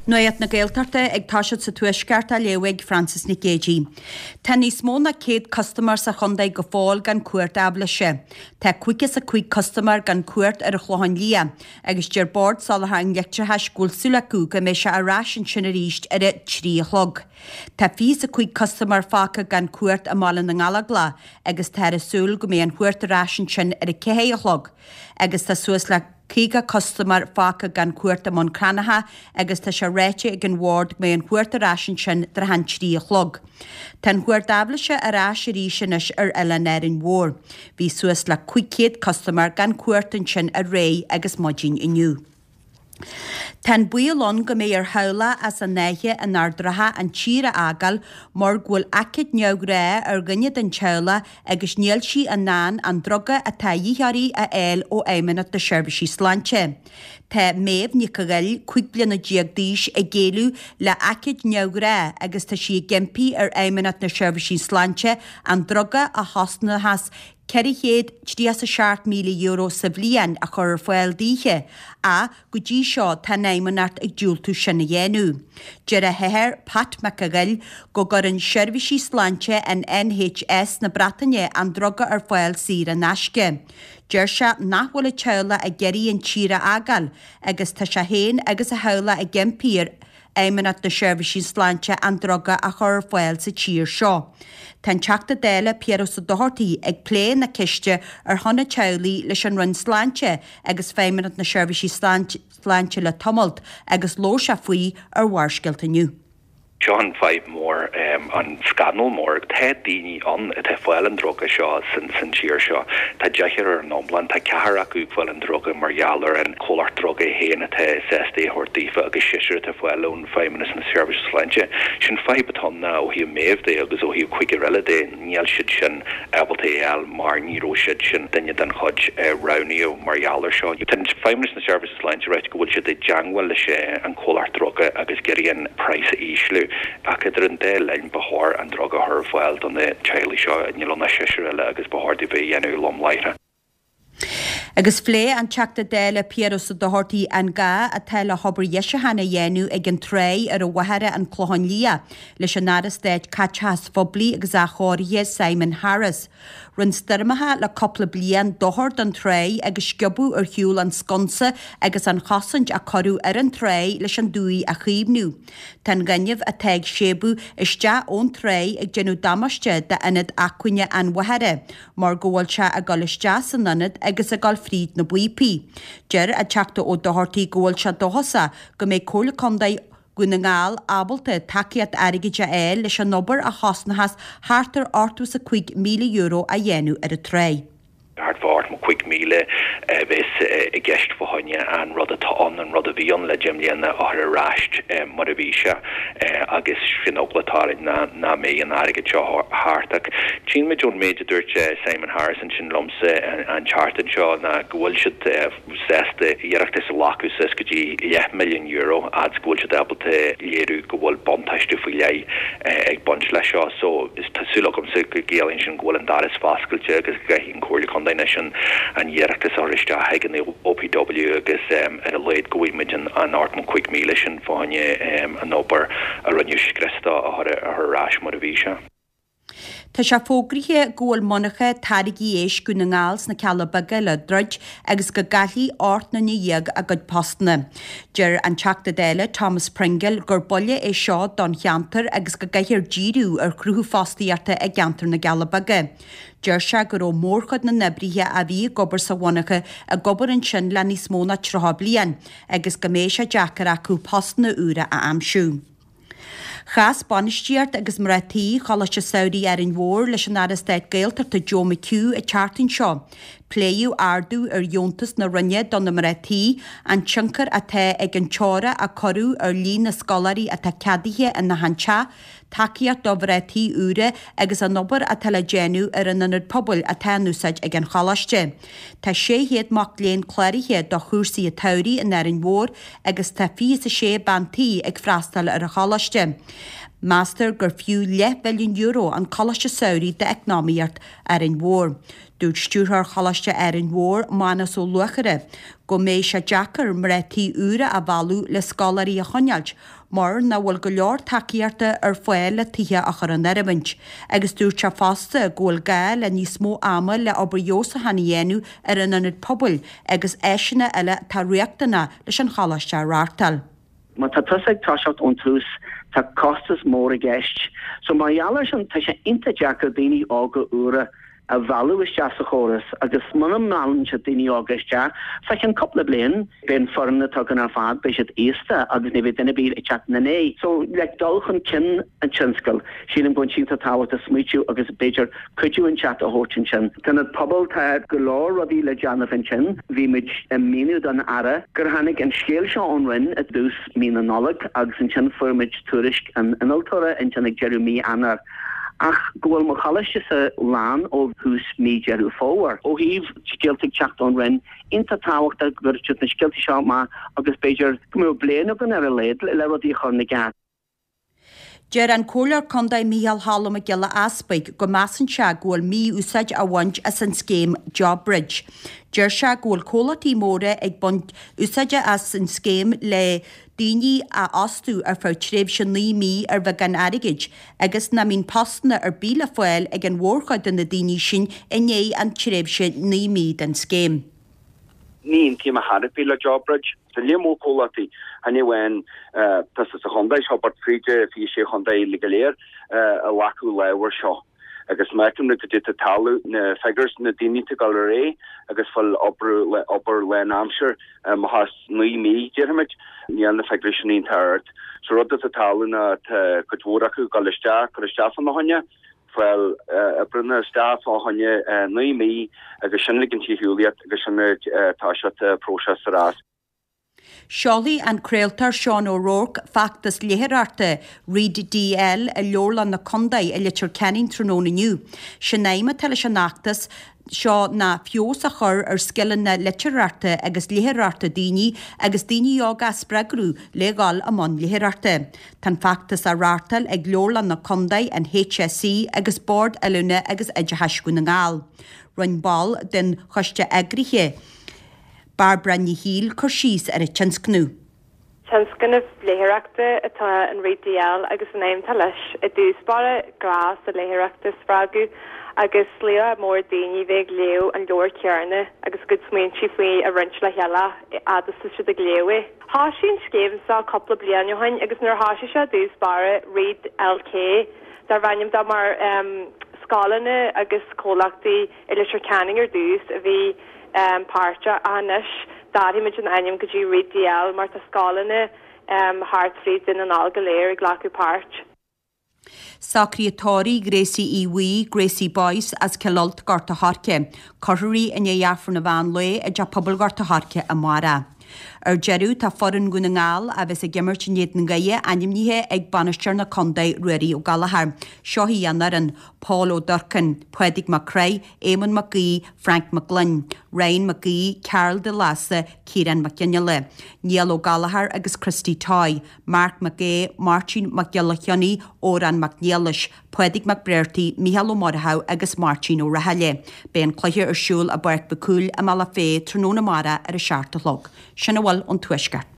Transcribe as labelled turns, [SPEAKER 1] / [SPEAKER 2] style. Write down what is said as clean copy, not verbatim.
[SPEAKER 1] Nuad na Gaeltarta ag táisiid sa tuaisceart a leabhaig Francis Nic Éadí. Tá níos mó na céad customer sa chundaigh go fáil gan cuairt ablaise. Tá cuigas a cuig customer gan cuairt ar a chluhan lia, agus dear board salatha an leictrithe sgúilsúla go mé se arás an sinna ríist ar a trí chlog. Tá fís a cuig customer fáca gan cuairt a málan an alagla, agus tá a súil go mé an cuairt arás an sin ar a cehé chlog, agus tá suas le Cíga customer fáca gan cuairta món cranaha agus tá se réite ag an ward mé an cuairta rásin sin dar han trí chlog. Tan cuairta ablaise a rás a ríisinis ar eile nerin mhór. Bhí suas le cuicéad customer gan cuairtan sin a ré agus modín iniu. Tan builón go mé ar haula as a néithe an ardratha an tíre agal mar ghfuil acid neog ré ar gine den teula agus níl si an nán an droga a tá dhíharí a éil ó éimeanna de seirbhísí sláinte. Tá méh ní cagail chuig bliana diagdíis a géú le acid neog ré agus tá si gempi ar éimeanna na seirbhísí sláinte an droga a hasna has Cerichéad 37 euro sa bblian a chur foiil díche a go dtí seo tá néimeanart ag dúiltú sinna dhéanú. Dear a heir Pat McAgill go gur an seirbhísí sláinte an NHS na Bratainne an droga ar foiil síra nasce. Deir se nachhfuil teula a geirí an tíre agal agus tá se héin agus a heula a gempír éimeanna na seirbhísí sláinte an droga a chur foiil sa tír seo. Tá teachta déile Piero sa dohartaí ag pléin na ciste ar thona teulaí leis an run sláinte agus féimeanna na seirbhísí sláinte le tomult agus lór se faoi ar bharsceilt aniu.
[SPEAKER 2] John 5 more on scandal more Ted Dini on the foil and droga shaw sin cheer shaw ta jahir nomblan ta kahara ku foil and droga marialer and kolar droga hen at seste hortifa agus shisher ta foil on 5 minutes in the service slanche shin 5 baton now he mave de agus o he quick relade niel shin able to al mar niro shin then you dan hodge rounio marialer shaw you ten 5 minutes in the service slanche right go should the jangwell she and kolar droga agus gerian price ishlu Acadr an déil ein bahar an droga her foil on the Charlie Shaw and Yelona Shishirella agus bahar de be yenu lom later.
[SPEAKER 1] Agus flé an teachta déile Piero sa dohartaí an ga a teile hobar dhéise hana dhéanú ag an tré ar a waheire an clohan lia leis an náras déid catchas fobli agus a chóirithe Simon Harris. Run styrmathe le coppla blian dohart an tré agus sciobú ar hiúil an sconsa agus an chosint a corú ar an tré leis an dúí a chiomhnú. Tan ganneamh a teag sébú iste ón tré ag genú damaiste de inad acuine an waheire, mar ggóil se a galiste san nanad agus a gal fríd na buipi. Deir a teachta ó dohartaí ggóil se dohasa go mé cóla condaid gúna ngáil abalta takeíad airigide éil leis an nobar a hasnahas hátar 8 million euro a dhéanú ar a tré.
[SPEAKER 2] Hardfart mo quick meal vis a guest for honya and rudder on and rudder beyond le Jimlian or a rashed motivisha agus finoglatar na me and ariga hartak chin me John Major Dirt Simon Harrison chin lumse and charted shaw na goal should zest yeraktis lacus eskuji €1 million ads goal should able to yeru goal bontash to filay ag bunch la shaw so is tasulocum circulating goal and that is fascal agus gahin core Nation and Yeractus Orishta Hagen the OPW agus at a late go image an Artman quick mealishin Fanya an upper a Ranush Cresta or her rash motivisha.
[SPEAKER 1] Tá se fógrithe ggóil monacha tarigí éis go na ngáils na Ceallabaga le druid agus go gaithí ort na níag a go postna. Deir an teachta déile Thomas Pringle gur bolle é seo don cheantar agus go gaithir díú ar cruthú fástaíarta ag geantar na Ceallabaga. Deir se gur ó mórchad na nebrithe a bhí gobar sa bhainacha a gobar an sin le níos mó na trotha bliain agus go mé se deacar acu postna úra a amsú. Chas banisteart agus maratíí chalaiste Saudi ar an mhór leis an aras déid Gaeltar tá Joe McHugh a chartin seo. Pléú ardú ar Jóntas na rinne don na maratíí an tsinkar a the ag an teora a corú ar lí na scolarí a tá ceadaithe in na hanse, takeíart do maratíí úra agus an nobar a tala génú ar an anad pobl a tanúsaid ag an chalaiste. Tá sé héad mac léon chléirithe do chúrsaí a taurí in ar an mhór agus tá fís a sé bantaí ag freastal ar a chalaiste. Master gur fiú €10 billion an chalaiste saoirí de economiart ar an mhór. Dúirt stúrthar chalaiste ar an mhór manas ó luachare, go méid se Jackar mretí úra a bhálú le scalarí a chonnealt, mar na bhfuil go leor takeíarta ar foiil le tithe a chur an erabhaint. Agus dúirt se fásta ggóil gael le níos mó ama le obair a hanahéanú ar an anad pobl, agus éisina eile tá riachtainna leis an chalaiste rátal.
[SPEAKER 3] Ma tá tusag táseacht ón trús tá costas mór a gceist. So mar jaallars an tá sé inta Jackar daoine ága úra a bhallú is deas a chóras agus manam nálan se daoine ágas deas sa an coppla blian ben forna tugan ar fad be siad éasta agus ní bhíh duna bír i teach na né. So le dulchan cin an tinscail sin an buin sínta táhat a smuitiú agus beidir cuiú an chat a hóirtin sin. Tána pobl tá go leir rodí le deanamh an sin, bhí muid míú don ara gur hanig an scéal seo anrin a dús mí an nolag agus an sin fuimiid tuairisc an altóra an sinnig Jeremy anar. Ach gohfuil mo chalaiste sa lán ó hús mí jeú fóhar. Ó híh scialtig teacht an rin inta táhachtta gur na scialti seo má agus beidir go blian gan ar a léad le rodí chun na gas.
[SPEAKER 1] Ger an cólar condaid Mícheál Hallam a gila aspaig go masan se ggóil mí úsaid a bhaint as an scéim Jobridge. Ger se ggóil cólatí móra ag bunt úsaide as an scéim le daoine a osú ar fá tréimh sin 9,000 ar bheith gan airigid, agus na mín postna ar bíle foiil ag an mhórchaid in na daoine sin inné an tréimh sin 9,000 den scéim.
[SPEAKER 4] Nín tí a had bíle Jobridge sa lémó cólataí hanne wen tas a chundai Hobart Friede fi sé chundai legaléir a lacu lewer seo. Agus metum na dit a talú na figures na dinite galleré agus fol upper le Hampshire ma has 9,000 dirhamid ní an na figures ní tart. So rud a talú na kutworaku galista fan na honja fel a brunne staff á honje 9,000 agus sinligin tí Juliet agus sinna táisiat process ras.
[SPEAKER 1] Seolaí an creaaltar Seán O'Rourke factas léhararte Reid DL a leorlan na condaid a litir cenin tróna nniu. Sinnéime tal se nachtas seo na fios a chur ar skillan na litirarte agus léhararte daoine agus daoine ága spregrú legáil amon léhararte. Tan factas a rátal ag leorlan na condaid an HSC agus board eilúna agus eide haiscú na ngáil. Run ball den choiste agrithe. Barbara Níhíl chu síos ar a tinscnú.
[SPEAKER 5] Tinscnah léireachta atá an Reid DL agus an éimtá leis a dúspáire grás a léireachta sprágu agus leo mór daoine bheith léo an leor cearna agus go smaoin si faoi a rint le heala agus si a léo. Há sin scéim sa coppla blian johain agus nuair háisi se dúspáire Reid LK dar bhainnim da mar scálanna agus cólachtaí eilitir canning ar dús a bhí páirte anis dáimid an aim go dtí Reid DL mar tá scálanna Hartfried in an algaléir ag leacu páirt.
[SPEAKER 1] Secretary Gracie Iwi, Gracie Boyce as Kilalt Garta Harke, Corri in Yafran of Van Loy, a Japabal Garta Harke Amara. Jeru tá foran gúna ngáil a bheits a gimmert sin éad na gaie animníthe ag banistear na condaid ruirí ó Galahar. Seo hí anaran Paul O'Durcan, Pwedig McCrae, Eamon McGee, Frank McGlynn, Ryan McGee, Carol de Lassa, Kieran McGinniale, Neil O'Gallagher agus Christy Toy, Mark McGee, Martin McGillachionny, Oran McNeilish, Pwedig McBrearty, Mícheál Ó Murthau agus Martin O'Rahale. Ben cloiche ar siúl a Barc Bacúil a Malafé tróna mara ar a seartalog. Sinna bhfuil an tuisceart.